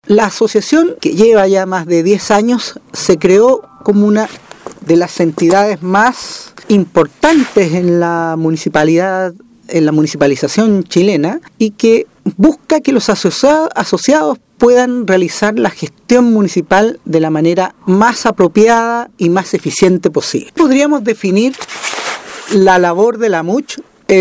La asociación, que lleva ya más de 10 años, se creó como una de las entidades más importantes en la municipalidad, en la municipalización chilena, y que busca que los asociados puedan realizar la gestión municipal de la manera más apropiada y más eficiente posible. Podríamos definir la labor de la MUCH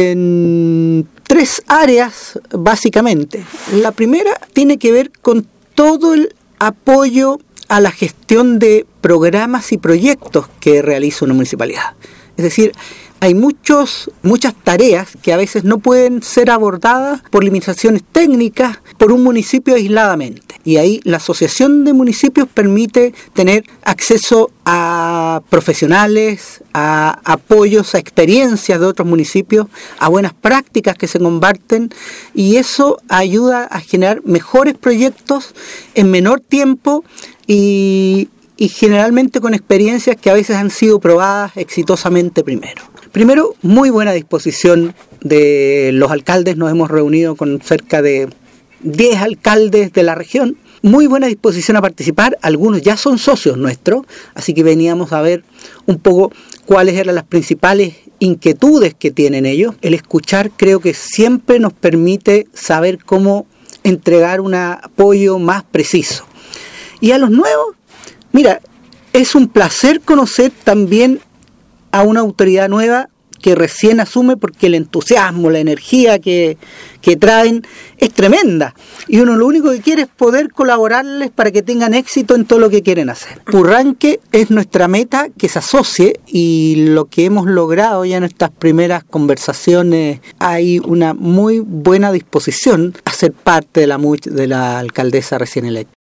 en 3 áreas básicamente. La primera tiene que ver con todo el apoyo a la gestión de programas y proyectos que realiza una municipalidad. Es decir, hay muchas tareas que a veces no pueden ser abordadas por limitaciones técnicas por un municipio aisladamente. Y ahí la asociación de municipios permite tener acceso a profesionales, a apoyos, a experiencias de otros municipios, a buenas prácticas que se comparten, y eso ayuda a generar mejores proyectos en menor tiempo y generalmente con experiencias que a veces han sido probadas exitosamente primero. Primero, muy buena disposición de los alcaldes. Nos hemos reunido con cerca de 10 alcaldes de la región. Muy buena disposición a participar. Algunos ya son socios nuestros, así que veníamos a ver un poco cuáles eran las principales inquietudes que tienen ellos. El escuchar creo que siempre nos permite saber cómo entregar un apoyo más preciso. Y a los nuevos, mira, es un placer conocer también a una autoridad nueva que recién asume, porque el entusiasmo, la energía que traen es tremenda. Y uno lo único que quiere es poder colaborarles para que tengan éxito en todo lo que quieren hacer. Purranque es nuestra meta, que se asocie, y lo que hemos logrado ya en estas primeras conversaciones, hay una muy buena disposición a ser parte de la MUCH de la alcaldesa recién electa.